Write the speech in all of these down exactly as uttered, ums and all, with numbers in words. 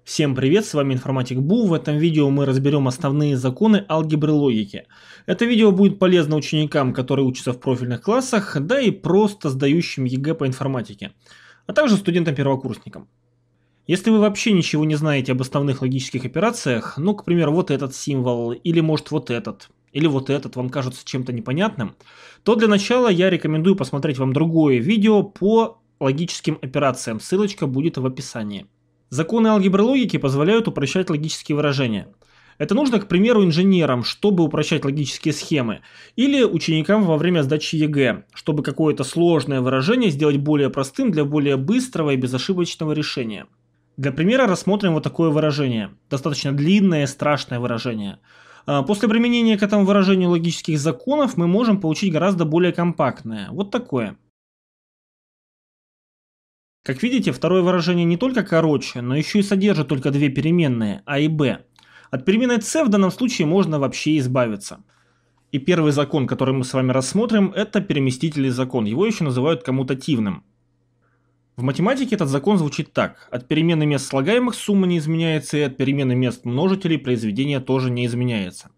Всем привет, с вами Информатик Бу. В этом видео мы разберем основные законы алгебры логики. Это видео будет полезно ученикам, которые учатся в профильных классах, да и просто сдающим ЕГЭ по информатике, а также студентам-первокурсникам. Если вы вообще ничего не знаете об основных логических операциях, ну, к примеру, вот этот символ, или может вот этот, или вот этот вам кажется чем-то непонятным, то для начала я рекомендую посмотреть вам другое видео по логическим операциям, ссылочка будет в описании. Законы алгебры логики позволяют упрощать логические выражения. Это нужно, к примеру, инженерам, чтобы упрощать логические схемы, или ученикам во время сдачи ЕГЭ, чтобы какое-то сложное выражение сделать более простым для более быстрого и безошибочного решения. Для примера рассмотрим вот такое выражение, достаточно длинное и страшное выражение. После применения к этому выражению логических законов мы можем получить гораздо более компактное, вот такое. Как видите, второе выражение не только короче, но еще и содержит только две переменные, а и b. От переменной c в данном случае можно вообще избавиться. И первый закон, который мы с вами рассмотрим, это переместительный закон. Его еще называют коммутативным. В математике этот закон звучит так. От переменной мест слагаемых сумма не изменяется, и от переменной мест множителей произведение тоже не изменяется.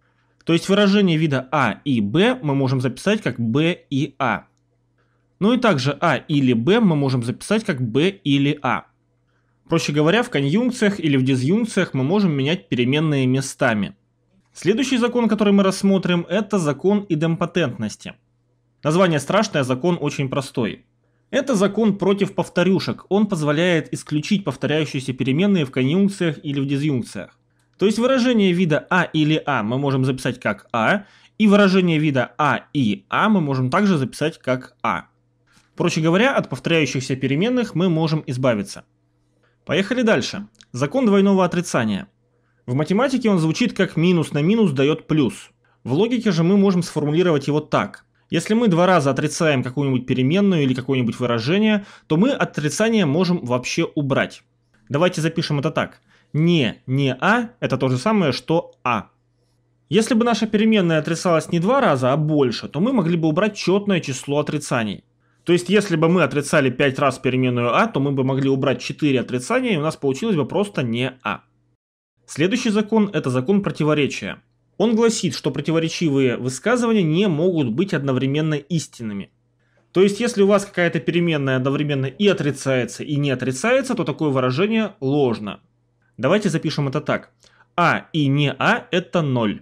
То есть выражение вида а и b мы можем записать как b и a. Ну и также а или b мы можем записать как b или a. Проще говоря, в конъюнкциях или в дизъюнкциях мы можем менять переменные местами. Следующий закон, который мы рассмотрим, это закон идемпотентности. Название страшное, закон очень простой. Это закон против повторюшек. Он позволяет исключить повторяющиеся переменные в конъюнкциях или в дизъюнкциях. То есть выражение вида а или a мы можем записать как a, и выражение вида а и a мы можем также записать как a. Проще говоря, от повторяющихся переменных мы можем избавиться. Поехали дальше. Закон двойного отрицания. В математике он звучит как минус на минус дает плюс. В логике же мы можем сформулировать его так. Если мы два раза отрицаем какую-нибудь переменную или какое-нибудь выражение, то мы отрицание можем вообще убрать. Давайте запишем это так. Не, не а – это то же самое, что а. Если бы наша переменная отрицалась не два раза, а больше, то мы могли бы убрать четное число отрицаний. То есть, если бы мы отрицали пять раз переменную а, то мы бы могли убрать четыре отрицания, и у нас получилось бы просто не а. Следующий закон – это закон противоречия. Он гласит, что противоречивые высказывания не могут быть одновременно истинными. То есть, если у вас какая-то переменная одновременно и отрицается, и не отрицается, то такое выражение ложно. Давайте запишем это так. а и не а – это ноль.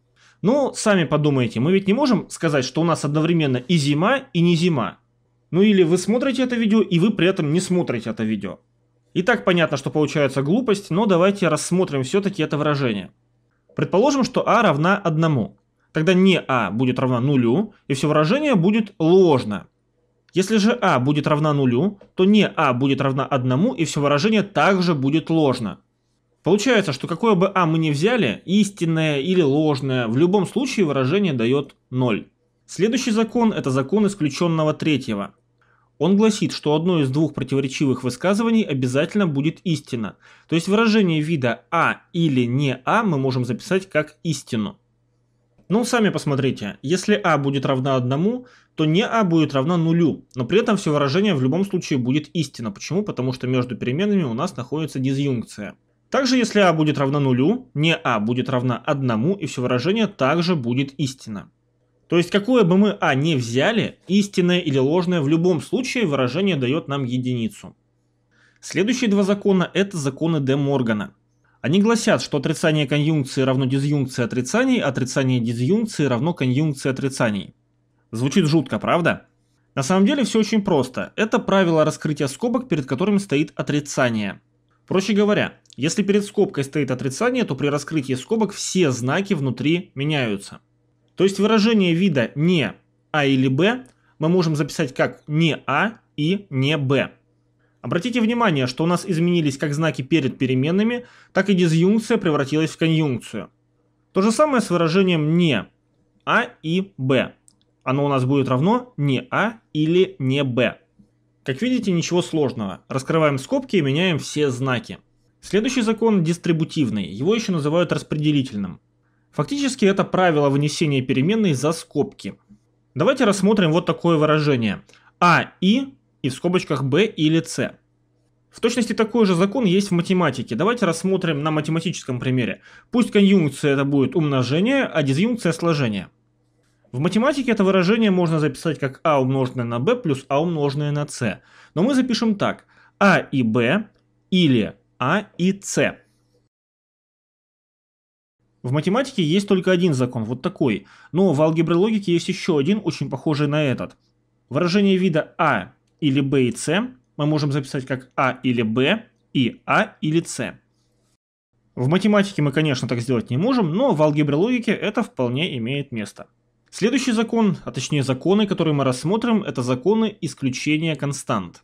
Ну, сами подумайте, мы ведь не можем сказать, что у нас одновременно и зима, и не зима. Ну или вы смотрите это видео, и вы при этом не смотрите это видео. И так понятно, что получается глупость, но давайте рассмотрим все-таки это выражение. Предположим, что а равна одному. Тогда не а будет равна нулю, и все выражение будет ложно. Если же а будет равна нулю, то не а будет равна одному, и все выражение также будет ложно. Получается, что какое бы а мы ни взяли, истинное или ложное, в любом случае выражение дает ноль. Следующий закон – это закон исключенного третьего. Он гласит, что одно из двух противоречивых высказываний обязательно будет истина. То есть выражение вида а или не а мы можем записать как истину. Ну, сами посмотрите, если а будет равна одному, то не а будет равна нулю, но при этом все выражение в любом случае будет истина. Почему? Потому что между переменными у нас находится дизъюнкция. Также если а будет равна нулю, не а будет равна одному, и все выражение также будет истина. То есть, какое бы мы а не взяли, истинное или ложное, в любом случае выражение дает нам единицу. Следующие два закона – это законы Де Моргана. Они гласят, что отрицание конъюнкции равно дизъюнкции отрицаний, отрицание дизъюнкции равно конъюнкции отрицаний. Звучит жутко, правда? На самом деле все очень просто. Это правило раскрытия скобок, перед которыми стоит отрицание. Проще говоря, если перед скобкой стоит отрицание, то при раскрытии скобок все знаки внутри меняются. То есть выражение вида не а или b мы можем записать как не а и не b. Обратите внимание, что у нас изменились как знаки перед переменными, так и дизъюнкция превратилась в конъюнкцию. То же самое с выражением не а и b. Оно у нас будет равно не а или не b. Как видите, ничего сложного. Раскрываем скобки и меняем все знаки. Следующий закон дистрибутивный. Его еще называют распределительным. Фактически это правило вынесения переменной за скобки. Давайте рассмотрим вот такое выражение. А и и в скобочках b или c. В точности такой же закон есть в математике. Давайте рассмотрим на математическом примере. Пусть конъюнкция это будет умножение, а дизъюнкция сложение. В математике это выражение можно записать как а умноженное на b плюс а умноженное на c. Но мы запишем так. а и b или а и c. В математике есть только один закон, вот такой. Но в алгебре логики есть еще один, очень похожий на этот. Выражение вида а или b и c мы можем записать как а или b и а или c. В математике мы, конечно, так сделать не можем, но в алгебре логики это вполне имеет место. Следующий закон, а точнее законы, которые мы рассмотрим, это законы исключения констант.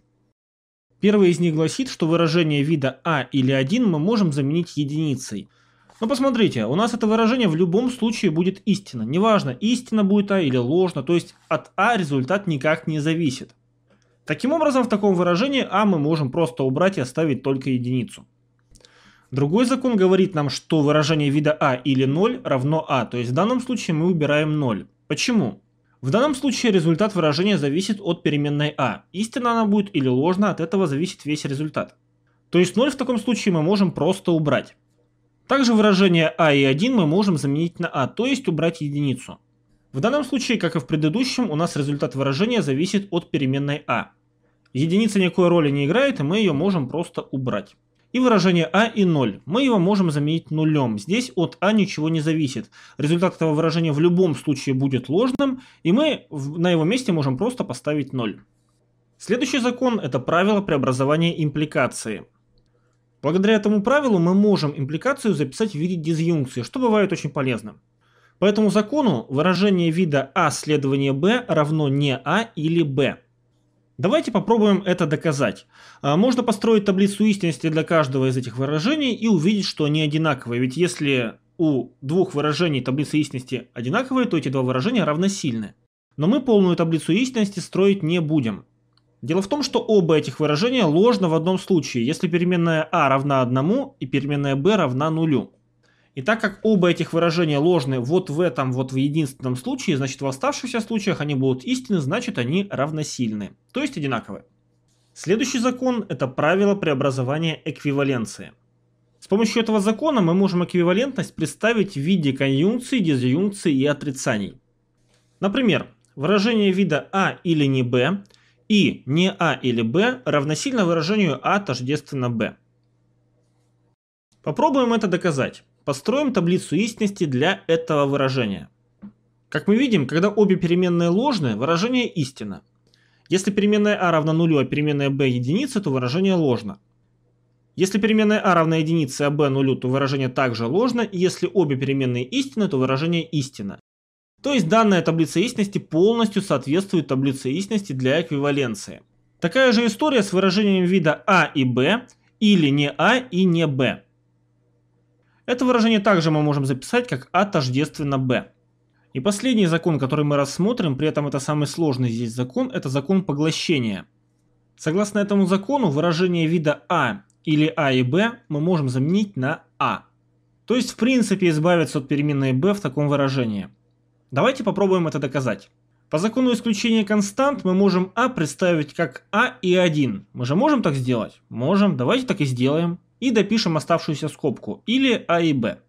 Первый из них гласит, что выражение вида а или один мы можем заменить единицей. Но посмотрите, у нас это выражение в любом случае будет истинно. Неважно, истинно будет а или ложно, то есть от а результат никак не зависит. Таким образом, в таком выражении а мы можем просто убрать и оставить только единицу. Другой закон говорит нам, что выражение вида а или ноль равно а, то есть в данном случае мы убираем ноль. Почему? В данном случае результат выражения зависит от переменной а. Истинно она будет или ложно, от этого зависит весь результат. То есть ноль в таком случае мы можем просто убрать. Также выражение а и один мы можем заменить на а, то есть убрать единицу. В данном случае, как и в предыдущем, у нас результат выражения зависит от переменной а. Единица никакой роли не играет, и мы ее можем просто убрать. И выражение а и ноль. Мы его можем заменить нулем. Здесь от а ничего не зависит. Результат этого выражения в любом случае будет ложным, и мы на его месте можем просто поставить ноль. Следующий закон – это правило преобразования импликации. Благодаря этому правилу мы можем импликацию записать в виде дизъюнкции, что бывает очень полезно. По этому закону выражение вида а следование b равно не а или b. Давайте попробуем это доказать. Можно построить таблицу истинности для каждого из этих выражений и увидеть, что они одинаковые. Ведь если у двух выражений таблица истинности одинаковые, то эти два выражения равносильны. Но мы полную таблицу истинности строить не будем. Дело в том, что оба этих выражения ложно в одном случае, если переменная а равна одному и переменная b равна нулю. И так как оба этих выражения ложны вот в этом вот в единственном случае, значит в оставшихся случаях они будут истинны, значит они равносильны, то есть одинаковые. Следующий закон – это правило преобразования эквиваленции. С помощью этого закона мы можем эквивалентность представить в виде конъюнкции, дизъюнкции и отрицаний. Например, выражение вида а или не b и не а или b равносильно выражению а тождественно b. Попробуем это доказать. Построим таблицу истинности для этого выражения. Как мы видим, когда обе переменные ложны, выражение истинно. Если переменная а равна нулю, а переменная b единице, то выражение ложно. Если переменная а равна единице, а b нулю, то выражение также ложно. И если обе переменные истинны, то выражение истинно. То есть данная таблица истинности полностью соответствует таблице истинности для эквиваленции. Такая же история с выражением вида а и b или не а и не b. Это выражение также мы можем записать как а тождественно b. И последний закон, который мы рассмотрим, при этом это самый сложный здесь закон, это закон поглощения. Согласно этому закону, выражение вида а или а и b мы можем заменить на а. То есть в принципе избавиться от переменной b в таком выражении. Давайте попробуем это доказать. По закону исключения констант мы можем а представить как а и один. Мы же можем так сделать? Можем, давайте так и сделаем. И допишем оставшуюся скобку, или а и b.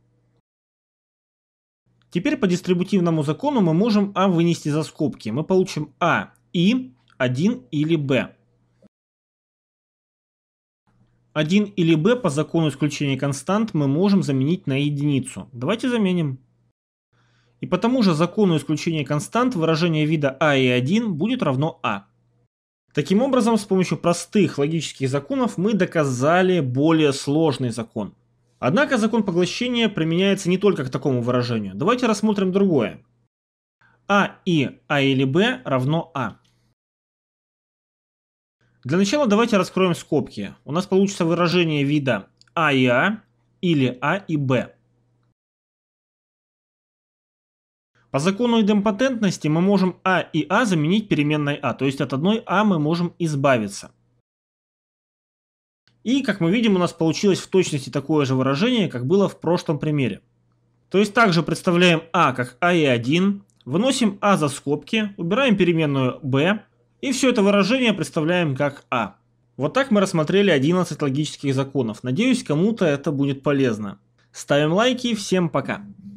Теперь по дистрибутивному закону мы можем а вынести за скобки. Мы получим а и один или b. один или b по закону исключения констант мы можем заменить на единицу. Давайте заменим. И по тому же закону исключения констант выражение вида а и один будет равно а. Таким образом, с помощью простых логических законов мы доказали более сложный закон. Однако закон поглощения применяется не только к такому выражению. Давайте рассмотрим другое. а и а или b равно а. Для начала давайте раскроем скобки. У нас получится выражение вида а и а или а и b. По закону идемпотентности мы можем а и а заменить переменной а, то есть от одной а мы можем избавиться. И, как мы видим, у нас получилось в точности такое же выражение, как было в прошлом примере. То есть также представляем а как а и один, выносим а за скобки, убираем переменную b, и все это выражение представляем как а. Вот так мы рассмотрели одиннадцать логических законов. Надеюсь, кому-то это будет полезно. Ставим лайки, всем пока.